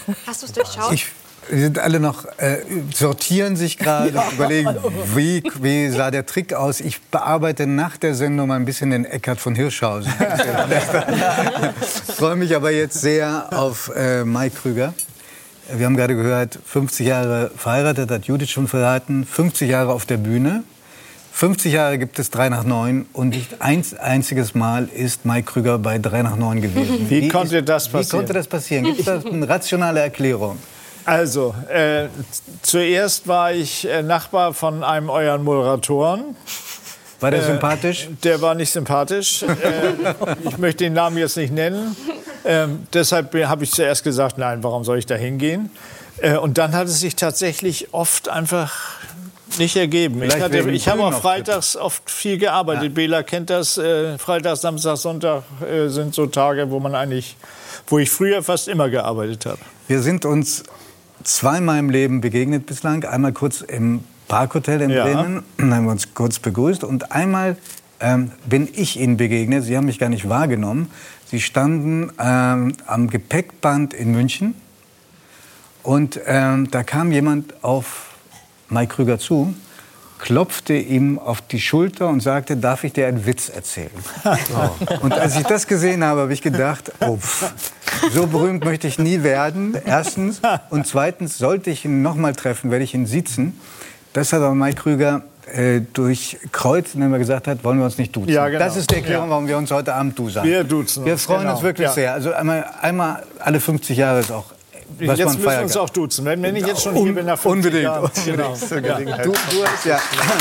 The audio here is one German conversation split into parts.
Hast du es durchschaut? Sie sind alle noch, sortieren sich gerade, überlegen, wie sah der Trick aus. Ich bearbeite nach der Sendung mal ein bisschen den Eckhard von Hirschhausen. Ich freue mich aber jetzt sehr auf Mike Krüger. Wir haben gerade gehört, 50 Jahre verheiratet, hat Judith schon verraten, 50 Jahre auf der Bühne. 50 Jahre gibt es 3 nach 9 und nicht ein einziges Mal ist Mike Krüger bei 3 nach 9 gewesen. Wie konnte das passieren? Gibt es da eine rationale Erklärung? Also, zuerst war ich Nachbar von einem euren Moderatoren. War der sympathisch? Der war nicht sympathisch. Ich möchte den Namen jetzt nicht nennen. Deshalb habe ich zuerst gesagt, nein, warum soll ich da hingehen? Und dann hat es sich tatsächlich oft einfach nicht ergeben. Ich habe auch freitags oft viel gearbeitet. Ja. Bela kennt das. Freitag, Samstag, Sonntag sind so Tage, wo ich früher fast immer gearbeitet habe. Wir sind uns zweimal im Leben begegnet bislang. Einmal kurz im Parkhotel in Bremen. Dann haben wir uns kurz begrüßt. Und einmal bin ich Ihnen begegnet. Sie haben mich gar nicht wahrgenommen. Sie standen am Gepäckband in München. Und da kam jemand auf Mike Krüger zu, klopfte ihm auf die Schulter und sagte, darf ich dir einen Witz erzählen? Und als ich das gesehen habe, habe ich gedacht, so berühmt möchte ich nie werden, erstens. Und zweitens, sollte ich ihn noch mal treffen, werde ich ihn siezen. Das hat aber Mike Krüger durchkreuzt, indem er gesagt hat, wollen wir uns nicht duzen. Ja, genau. Das ist die Erklärung, warum wir uns heute Abend duzen. Wir duzen uns. Wir freuen uns wirklich sehr. Also einmal alle 50 Jahre ist auch. Jetzt müssen wir uns auch duzen. Wenn ich jetzt schon hier bin nach 50 Jahren. Genau. Du hast ja.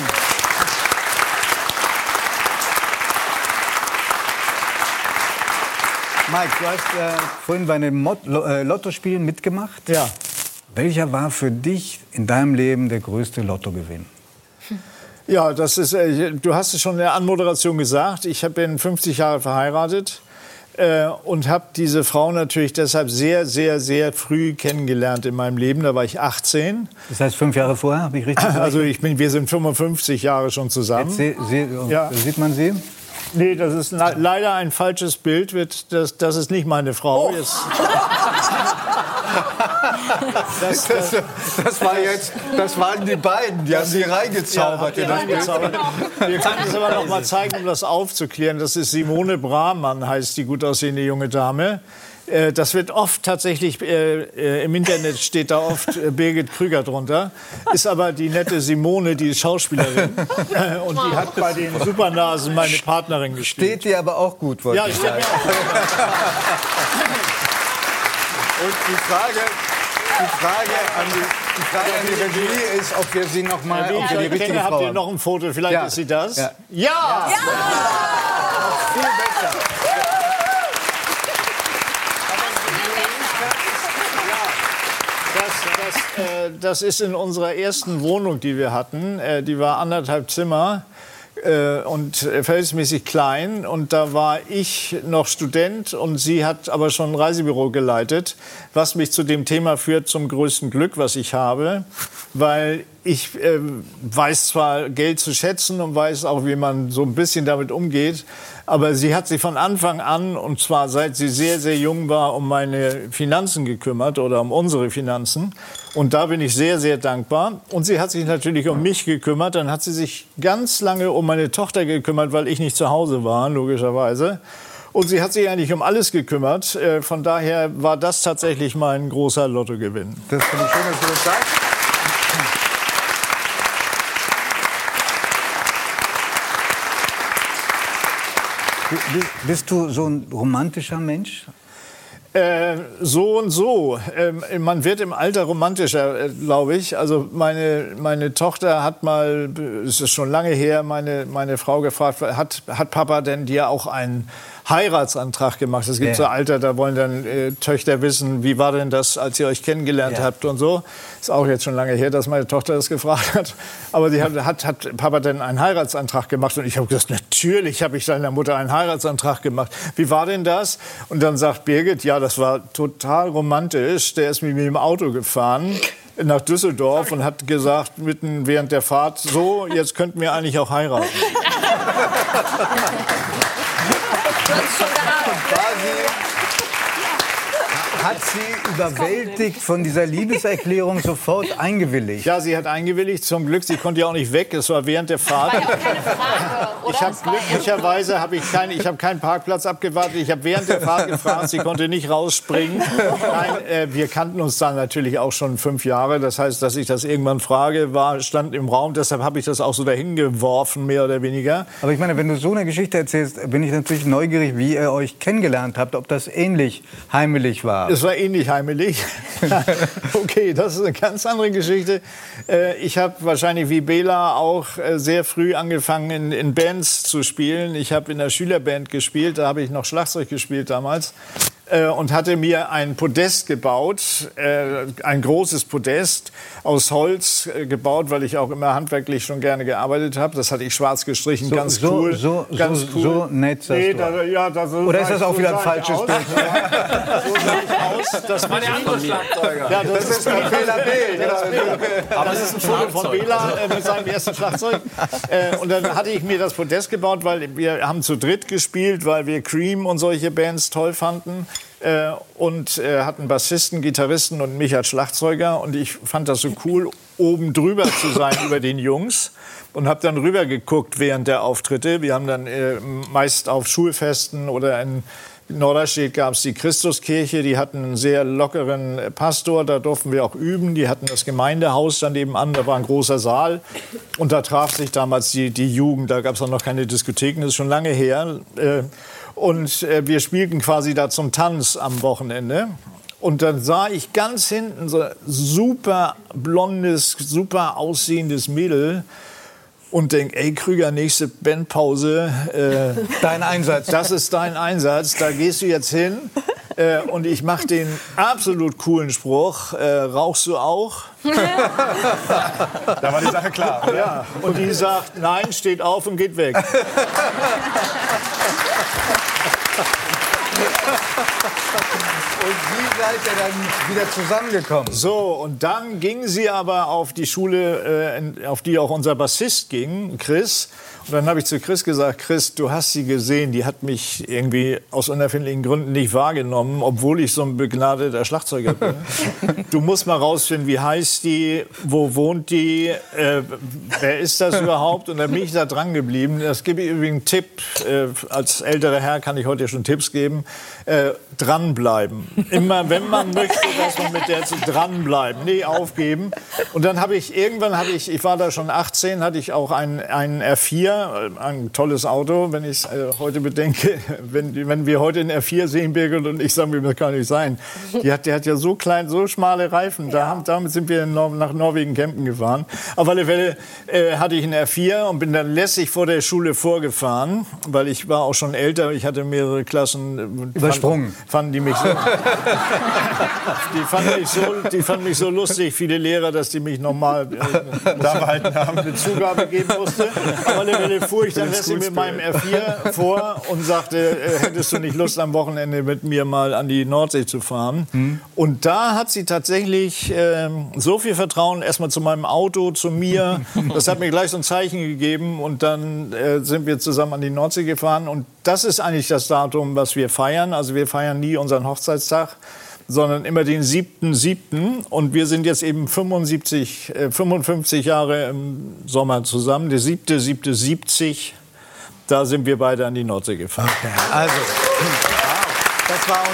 Mike, du hast vorhin bei den Lottospielen mitgemacht. Ja. Welcher war für dich in deinem Leben der größte Lottogewinn? Ja, das ist. Du hast es schon in der Anmoderation gesagt. Ich bin 50 Jahre verheiratet. Und habe diese Frau natürlich deshalb sehr, sehr, sehr früh kennengelernt in meinem Leben. Da war ich 18. Das heißt 5 Jahre vorher, habe ich richtig gesagt? Also wir sind 55 Jahre schon zusammen. Sieht man sie? Nee, das ist leider ein falsches Bild. Das ist nicht meine Frau. Das waren die beiden, die haben sie reingezaubert. Wir können es aber noch mal zeigen, um das aufzuklären. Das ist Simone Brahmann, heißt die gut aussehende junge Dame. Das wird oft tatsächlich, im Internet steht da oft Birgit Krüger drunter. Ist aber die nette Simone, die Schauspielerin. Und die hat bei den Supernasen meine Partnerin gespielt. Steht dir aber auch gut, wollte ich sagen. Ja, steht mir auch gut. Und die Frage an die Regie ist, ob wir sie noch mal Wie ich die euch richtige kenne, Frau habt ihr haben. noch ein Foto? Vielleicht ist sie das? Ja! Ja! Viel besser. Das ist in unserer ersten Wohnung, die wir hatten. Die war 1,5 Zimmer und verhältnismäßig klein. Und da war ich noch Student und sie hat aber schon ein Reisebüro geleitet. Was mich zu dem Thema führt, zum größten Glück, was ich habe. Weil ich weiß zwar Geld zu schätzen und weiß auch, wie man so ein bisschen damit umgeht. Aber sie hat sich von Anfang an, und zwar seit sie sehr, sehr jung war, um meine Finanzen gekümmert oder um unsere Finanzen. Und da bin ich sehr, sehr dankbar. Und sie hat sich natürlich um mich gekümmert. Dann hat sie sich ganz lange um meine Tochter gekümmert, weil ich nicht zu Hause war, logischerweise. Und sie hat sich eigentlich um alles gekümmert. Von daher war das tatsächlich mein großer Lottogewinn. Das finde ich schön, dass du das sagst. Bist du so ein romantischer Mensch? So und so. Man wird im Alter romantischer, glaube ich. Also meine Tochter hat mal, es ist schon lange her, meine Frau gefragt, hat Papa denn dir auch einen Heiratsantrag gemacht? Es gibt so Alter, da wollen dann Töchter wissen, wie war denn das, als ihr euch kennengelernt habt und so. Ist auch jetzt schon lange her, dass meine Tochter das gefragt hat. Aber sie hat Papa denn einen Heiratsantrag gemacht? Und ich habe gesagt, natürlich habe ich deiner Mutter einen Heiratsantrag gemacht. Wie war denn das? Und dann sagt Birgit, ja, das war total romantisch. Der ist mit mir im Auto gefahren nach Düsseldorf und hat gesagt, mitten während der Fahrt, so, jetzt könnten wir eigentlich auch heiraten. hat sie überwältigt von dieser Liebeserklärung sofort eingewilligt. Ja, sie hat eingewilligt. Zum Glück, sie konnte ja auch nicht weg. Es war während der Fahrt. War ja auch keine Frage, oder? Ich habe glücklicherweise keinen Parkplatz abgewartet. Ich habe während der Fahrt gefragt. Sie konnte nicht rausspringen. Nein, wir kannten uns dann natürlich auch schon 5 Jahre. Das heißt, dass ich das irgendwann frage, stand im Raum. Deshalb habe ich das auch so dahin geworfen, mehr oder weniger. Aber ich meine, wenn du so eine Geschichte erzählst, bin ich natürlich neugierig, wie ihr euch kennengelernt habt, ob das ähnlich heimelig war. Es war ähnlich heimelig. Okay, das ist eine ganz andere Geschichte. Ich habe wahrscheinlich wie Bela auch sehr früh angefangen, in Bands zu spielen. Ich habe in der Schülerband gespielt, da habe ich noch Schlagzeug gespielt damals. Und hatte mir ein Podest gebaut, ein großes Podest aus Holz gebaut, weil ich auch immer handwerklich schon gerne gearbeitet habe. Das hatte ich schwarz gestrichen, ganz cool. So nett. Oder ist das auch wieder ein falsches Bild? So sah ich aus. Das war der andere Schlagzeuger. Ja, das ist Bela B. Aber das ist ein Foto von Bela mit seinem ersten Schlagzeug. Und dann hatte ich mir das Podest gebaut, weil wir haben zu dritt gespielt, weil wir Cream und solche Bands toll fanden. Und hatten Bassisten, Gitarristen und mich als Schlagzeuger. Und ich fand das so cool, oben drüber zu sein über den Jungs. Und habe dann rüber geguckt während der Auftritte. Wir haben dann meist auf Schulfesten oder in Norderstedt gab es die Christuskirche. Die hatten einen sehr lockeren Pastor. Da durften wir auch üben. Die hatten das Gemeindehaus dann nebenan. Da war ein großer Saal. Und da traf sich damals die Jugend. Da gab es auch noch keine Diskotheken. Das ist schon lange her. Und wir spielten quasi da zum Tanz am Wochenende. Und dann sah ich ganz hinten so super blondes, super aussehendes Mädel und denke, ey Krüger, nächste Bandpause. Dein Einsatz. Das ist dein Einsatz, da gehst du jetzt hin. Und ich mache den absolut coolen Spruch, rauchst du auch? Da war die Sache klar. Oder? Ja. Und die sagt, nein, steht auf und geht weg. Und wie seid ihr dann wieder zusammengekommen? So, und dann ging sie aber auf die Schule, auf die auch unser Bassist ging, Chris. Und dann habe ich zu Chris gesagt, Chris, du hast sie gesehen, die hat mich irgendwie aus unerfindlichen Gründen nicht wahrgenommen, obwohl ich so ein begnadeter Schlagzeuger bin. Du musst mal rausfinden, wie heißt die, wo wohnt die, wer ist das überhaupt? Und dann bin ich da dran geblieben. Das gebe ich übrigens einen Tipp, als älterer Herr kann ich heute schon Tipps geben. Dranbleiben. Immer, wenn man möchte, dass man mit der dranbleiben, nie aufgeben. Und dann habe ich, ich war da schon 18, hatte ich auch einen R4, ein tolles Auto, wenn ich es heute bedenke. Wenn wir heute einen R4 sehen, Birgit und ich, sagen wir, das kann nicht sein. Der hat ja so klein, so schmale Reifen. Damit sind wir nach Norwegen campen gefahren. Auf alle Fälle hatte ich einen R4 und bin dann lässig vor der Schule vorgefahren, weil ich war auch schon älter. Ich hatte mehrere Klassen übersprungen. Fanden die mich so, die fanden mich so lustig, viele Lehrer, dass die mich nochmal da behalten haben, eine Zugabe geben musste. Auf alle Fälle fuhr ich dann lässig mit meinem R4 vor und sagte, hättest du nicht Lust, am Wochenende mit mir mal an die Nordsee zu fahren? Und da hat sie tatsächlich so viel Vertrauen erstmal zu meinem Auto, zu mir. Das hat mir gleich so ein Zeichen gegeben und dann sind wir zusammen an die Nordsee gefahren. Und das ist eigentlich das Datum, was wir feiern. Also wir feiern nie unseren Hochzeitstag, sondern immer den 7.7. Und wir sind jetzt eben 55 Jahre im Sommer zusammen. Der 7.7.70, da sind wir beide an die Nordsee gefahren. Okay, also, das war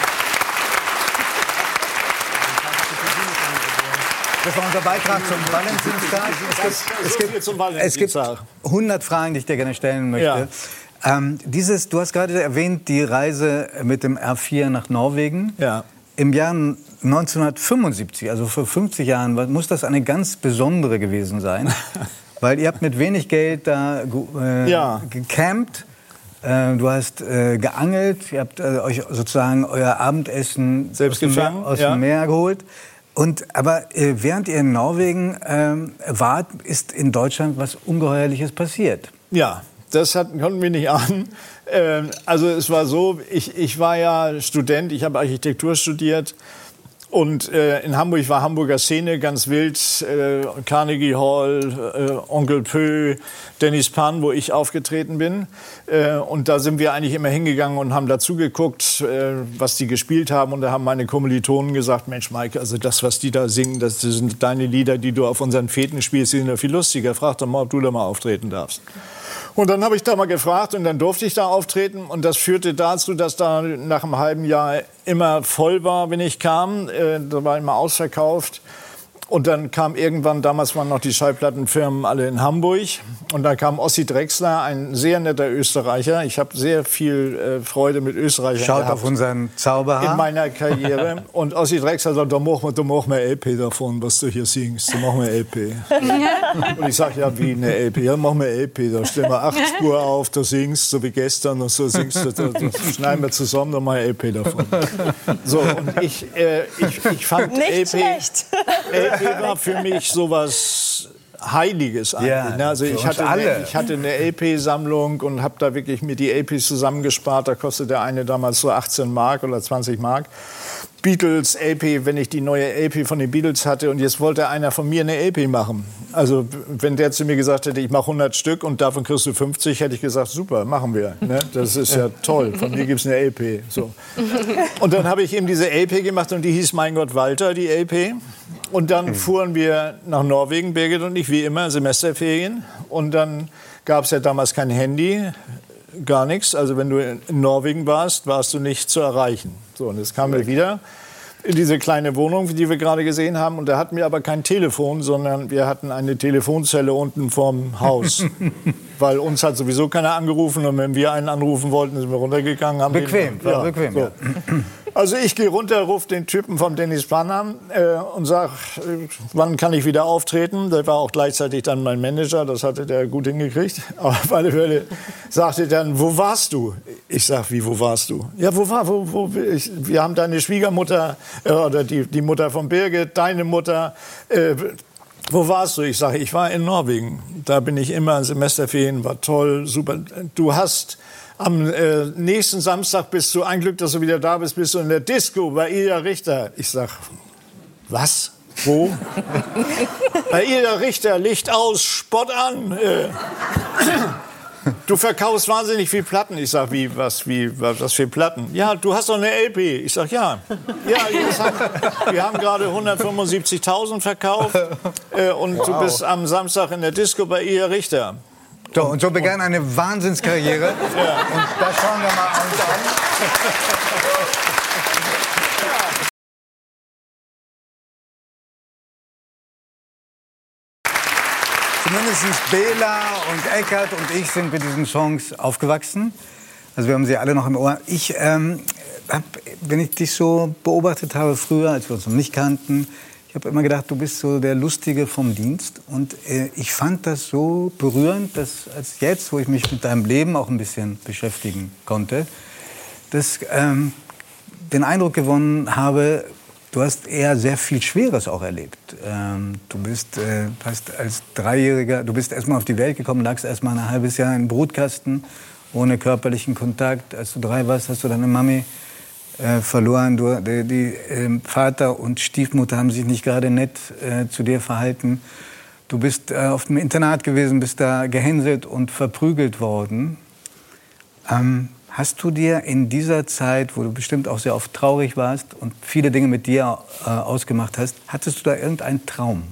unser Beitrag zum Valentinstag. Es gibt 100 Fragen, die ich dir gerne stellen möchte. Ja. Du hast gerade erwähnt, die Reise mit dem R4 nach Norwegen. Ja. Im Jahr 1975, also vor 50 Jahren, muss das eine ganz besondere gewesen sein. Weil ihr habt mit wenig Geld da gecampt. Du hast geangelt, ihr habt euch sozusagen euer Abendessen selbst aus dem Meer geholt. Aber während ihr in Norwegen wart, ist in Deutschland was Ungeheuerliches passiert. Ja, das konnten wir nicht ahnen. Also es war so, ich war ja Student, ich habe Architektur studiert Und in Hamburg war Hamburger Szene ganz wild. Carnegie Hall, Onkel Pö, Dennis Pan, wo ich aufgetreten bin. Und da sind wir eigentlich immer hingegangen und haben dazu geguckt, was die gespielt haben. Und da haben meine Kommilitonen gesagt, Mensch Mike, also das, was die da singen, das sind deine Lieder, die du auf unseren Feten spielst, die sind ja viel lustiger. Frag doch mal, ob du da mal auftreten darfst. Und dann habe ich da mal gefragt und dann durfte ich da auftreten. Und das führte dazu, dass da nach einem halben Jahr immer voll war, wenn ich kam. Da war immer ausverkauft. Und dann kam irgendwann, damals waren noch die Schallplattenfirmen alle in Hamburg. Und dann kam Ossi Drechsler, ein sehr netter Österreicher. Ich habe sehr viel Freude mit Österreichern Schaut gehabt auf unseren Zauberer. in meiner Karriere. Und Ossi Drechsler sagt, da machen wir LP davon, was du hier singst. Da machen wir LP. Und ich sage, ja, wie eine LP? Ja, machen wir LP. Da stellen wir 8 Spur auf, da singst so wie gestern und so singst du, da schneiden wir zusammen, da machen wir LP davon. So, und ich fand nicht schlecht. LP war für mich sowas Heiliges eigentlich. Ja, Ne? Also ich hatte eine LP-Sammlung und habe da wirklich mir die LPs zusammengespart. Da kostete der eine damals so 18 Mark oder 20 Mark. Beatles, LP, wenn ich die neue LP von den Beatles hatte und jetzt wollte einer von mir eine LP machen. Also wenn der zu mir gesagt hätte, ich mache 100 Stück und davon kriegst du 50, hätte ich gesagt, super, machen wir. Ne? Das ist ja toll, von mir gibt es eine LP. So. Und dann habe ich eben diese LP gemacht und die hieß Mein Gott Walter, die LP. Und dann fuhren wir nach Norwegen, Birgit und ich, wie immer, Semesterferien. Und dann gab es ja damals kein Handy, gar nichts. Also wenn du in Norwegen warst, warst du nicht zu erreichen. So, und jetzt kamen wir wieder in diese kleine Wohnung, die wir gerade gesehen haben. Und da hatten wir aber kein Telefon, sondern wir hatten eine Telefonzelle unten vorm Haus. Weil uns hat sowieso keiner angerufen. Und wenn wir einen anrufen wollten, sind wir runtergegangen. Haben Bequem, den, bequem. So. Also ich gehe runter, rufe den Typen vom Dennis Pan an und sage, wann kann ich wieder auftreten? Der war auch gleichzeitig dann mein Manager, das hatte der gut hingekriegt. Aber auf alle Fälle sagte dann, wo warst du? Ich sage, wie, wo warst du? Ja, wir haben deine Schwiegermutter, oder die Mutter von Birgit, deine Mutter, wo warst du? Ich sage, ich war in Norwegen. Da bin ich immer in Semesterferien, war toll, super. Du hast... Am nächsten Samstag bist du, ein Glück, dass du wieder da bist, bist du in der Disco bei Ida Richter. Ich sag, was? Wo? Bei Ida Richter, Licht aus, Spott an. Du verkaufst wahnsinnig viel Platten. Ich sag, was für Platten? Ja, du hast doch eine LP. Ich sag, ja. Wir haben gerade 175.000 verkauft und du bist am Samstag in der Disco bei Ida Richter. So, und so begann eine Wahnsinnskarriere. Ja. Und da schauen wir mal uns an. Zumindest Bela und Eckart und ich sind mit diesen Songs aufgewachsen. Also wir haben sie alle noch im Ohr. Ich wenn ich dich so beobachtet habe früher, als wir uns noch nicht kannten, ich habe immer gedacht, du bist so der Lustige vom Dienst. Und ich fand das so berührend, dass als jetzt, wo ich mich mit deinem Leben auch ein bisschen beschäftigen konnte, dass den Eindruck gewonnen habe, du hast eher sehr viel Schweres auch erlebt. Du hast als Dreijähriger, du bist erstmal auf die Welt gekommen, lagst erstmal ein halbes Jahr im Brutkasten, ohne körperlichen Kontakt. Als du 3 warst, hast du deine Mami verloren. Die Vater und Stiefmutter haben sich nicht gerade nett zu dir verhalten. Du bist auf dem Internat gewesen, bist da gehänselt und verprügelt worden. Hast du dir in dieser Zeit, wo du bestimmt auch sehr oft traurig warst und viele Dinge mit dir ausgemacht hast, hattest du da irgendeinen Traum?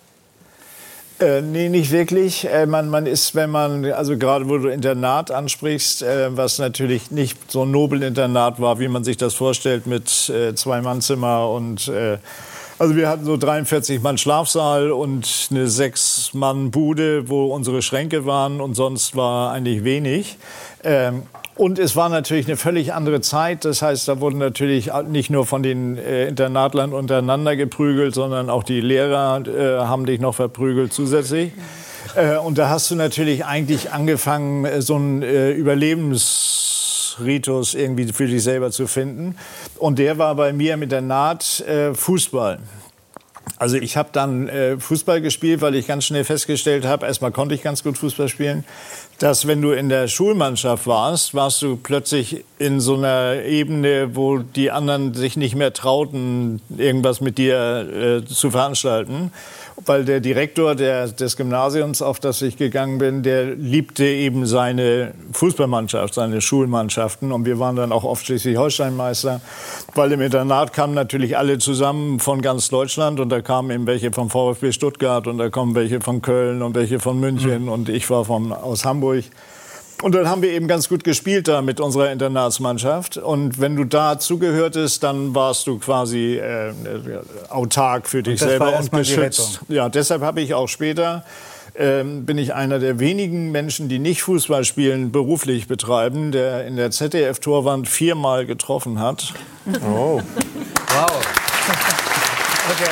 Nee, nicht wirklich. Man ist, also gerade wo du Internat ansprichst, was natürlich nicht so ein Nobelinternat war, wie man sich das vorstellt, mit 2-Mann-Zimmer und also wir hatten so 43 Mann Schlafsaal und eine 6-Mann-Bude, wo unsere Schränke waren und sonst war eigentlich wenig. Und es war natürlich eine völlig andere Zeit. Das heißt, da wurden natürlich nicht nur von den Internatlern untereinander geprügelt, sondern auch die Lehrer haben dich noch verprügelt zusätzlich. Und da hast du natürlich eigentlich angefangen, so einen Überlebensritus irgendwie für dich selber zu finden. Und der war bei mir im Internat Fußball. Also ich habe dann Fußball gespielt, weil ich ganz schnell festgestellt habe, erstmal konnte ich ganz gut Fußball spielen. dass wenn du in der Schulmannschaft warst du plötzlich in so einer Ebene, wo die anderen sich nicht mehr trauten, irgendwas mit dir zu veranstalten. Weil der Direktor des Gymnasiums, auf das ich gegangen bin, der liebte eben seine Fußballmannschaft, seine Schulmannschaften. Und wir waren dann auch oft Schleswig-Holstein-Meister. Weil im Internat kamen natürlich alle zusammen von ganz Deutschland. Und da kamen eben welche vom VfB Stuttgart und da kommen welche von Köln und welche von München. Und ich war aus Hamburg. Und dann haben wir eben ganz gut gespielt da mit unserer Internatsmannschaft. Und wenn du da zugehörtest, dann warst du quasi autark für dich selber und geschützt. Ja, deshalb habe ich auch später, bin ich einer der wenigen Menschen, die nicht Fußball spielen, beruflich betreiben, der in der ZDF-Torwand 4-mal getroffen hat. Oh. Wow. Okay.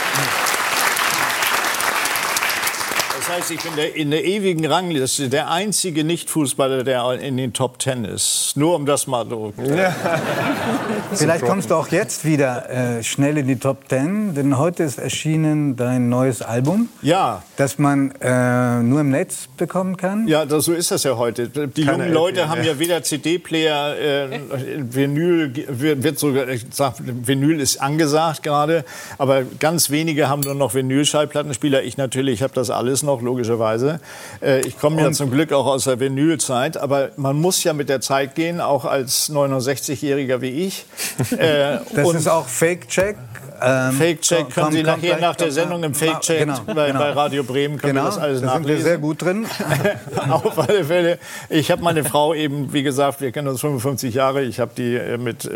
Das heißt, ich bin in der ewigen Rangliste der einzige Nicht-Fußballer, der in den Top 10 ist. Nur um das mal so. Ja. Vielleicht kommst du auch jetzt wieder schnell in die Top 10, denn heute ist erschienen dein neues Album. Ja. Das man nur im Netz bekommen kann. Ja, so ist das ja heute. Die jungen Leute haben ja weder CD-Player, Vinyl wird sogar, ich sag, Vinyl ist angesagt gerade, aber ganz wenige haben nur noch Vinyl-Schallplattenspieler. Ich natürlich habe das alles noch, logischerweise. Ich komme ja zum Glück auch aus der Vinylzeit, aber man muss ja mit der Zeit gehen, auch als 69-Jähriger wie ich. Das ist auch Fake-Check. Fake-Check können Sie nachher nach der Sendung im Fake-Check bei Radio Bremen können wir das alles nachlesen. Da sind wir sehr gut drin. Auf alle Fälle. Ich habe meine Frau eben, wie gesagt, wir kennen uns 55 Jahre. Ich habe die mit...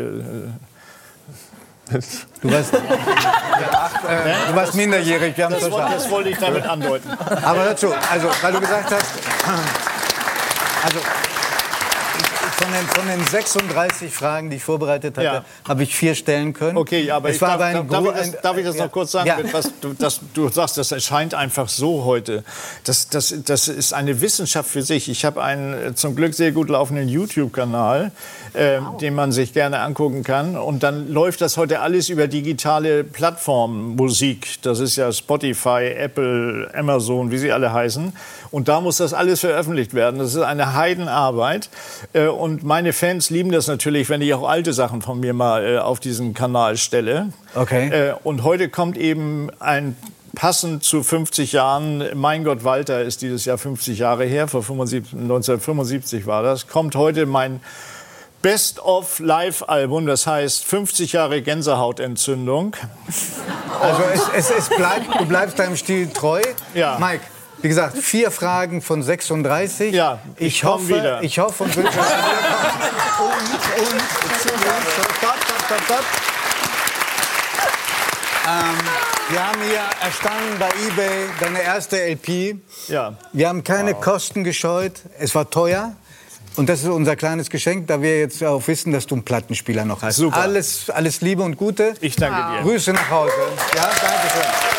Du warst minderjährig, wir haben es verstanden. Das wollte ich damit andeuten. Aber hör zu, also, weil du gesagt hast, also von den 36 Fragen, die ich vorbereitet hatte, habe ich 4 stellen können. Okay, aber darf ich das noch kurz sagen? Ja. Du sagst, das erscheint einfach so heute. Das ist eine Wissenschaft für sich. Ich habe einen zum Glück sehr gut laufenden YouTube-Kanal, den man sich gerne angucken kann. Und dann läuft das heute alles über digitale Plattformen, Musik. Das ist ja Spotify, Apple, Amazon, wie sie alle heißen. Und da muss das alles veröffentlicht werden. Das ist eine Heidenarbeit. Und meine Fans lieben das natürlich, wenn ich auch alte Sachen von mir mal auf diesen Kanal stelle. Okay. Und heute kommt eben passend zu 50 Jahren, Mein Gott, Walter ist dieses Jahr 50 Jahre her, 1975 war das, kommt heute mein Best-of-Live-Album, das heißt 50 Jahre Gänsehautentzündung. Also du bleibst deinem Stil treu. Ja. Mike, wie gesagt, 4 Fragen von 36. Ja, ich hoffe wieder. Ich hoffe und wünsche wir haben hier erstanden bei eBay deine erste LP. Ja. Wir haben keine Kosten gescheut. Es war teuer. Und das ist unser kleines Geschenk, da wir jetzt auch wissen, dass du einen Plattenspieler noch hast. Super. Alles Liebe und Gute. Ich danke dir. Grüße nach Hause. Ja, danke schön.